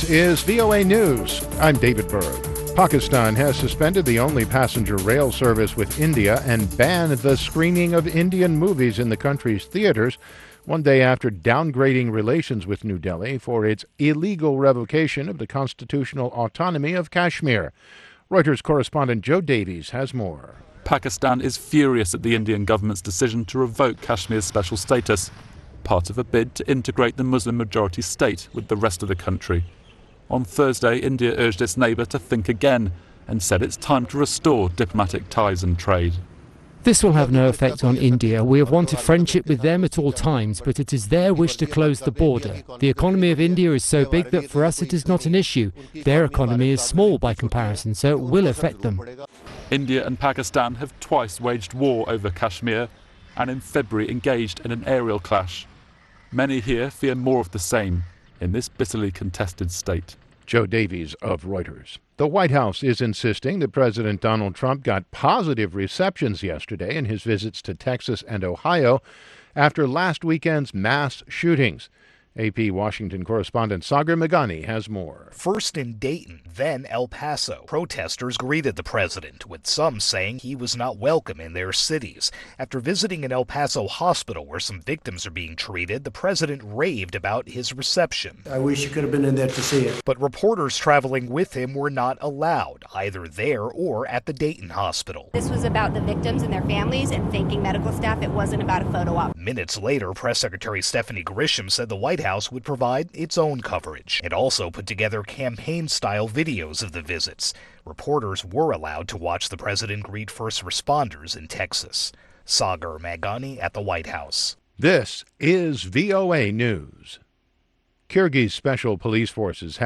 This is VOA News. I'm David Berg. Pakistan has suspended the only passenger rail service with India and banned the screening of Indian movies in the country's theaters, one day after downgrading relations with New Delhi for its illegal revocation of the constitutional autonomy of Kashmir. Reuters correspondent Joe Davies has more. Pakistan is furious at the Indian government's decision to revoke Kashmir's special status, part of a bid to integrate the Muslim-majority state with the rest of the country. On Thursday, India urged its neighbour to think again and said it's time to restore diplomatic ties and trade. This will have no effect on India. We have wanted friendship with them at all times, but it is their wish to close the border. The economy of India is so big that for us it is not an issue. Their economy is small by comparison, so it will affect them. India and Pakistan have twice waged war over Kashmir and in February engaged in an aerial clash. Many here fear more of the same in this bitterly contested state. Joe Davies of Reuters. The White House is insisting that President Donald Trump got positive receptions yesterday in his visits to Texas and Ohio after last weekend's mass shootings. AP Washington correspondent Sagar Meghani has more. First in Dayton, then El Paso. Protesters greeted the president, with some saying he was not welcome in their cities. After visiting an El Paso hospital where some victims are being treated, the president raved about his reception. I wish you could have been in there to see it. But reporters traveling with him were not allowed, either there or at the Dayton hospital. This was about the victims and their families and thanking medical staff. It wasn't about a photo op. Minutes later, Press Secretary Stephanie Grisham said the White House would provide its own coverage. It also put together campaign-style videos of the visits. Reporters were allowed to watch the president greet first responders in Texas. Sagar Meghani at the White House. This is VOA News. Kyrgyz Special Police Forces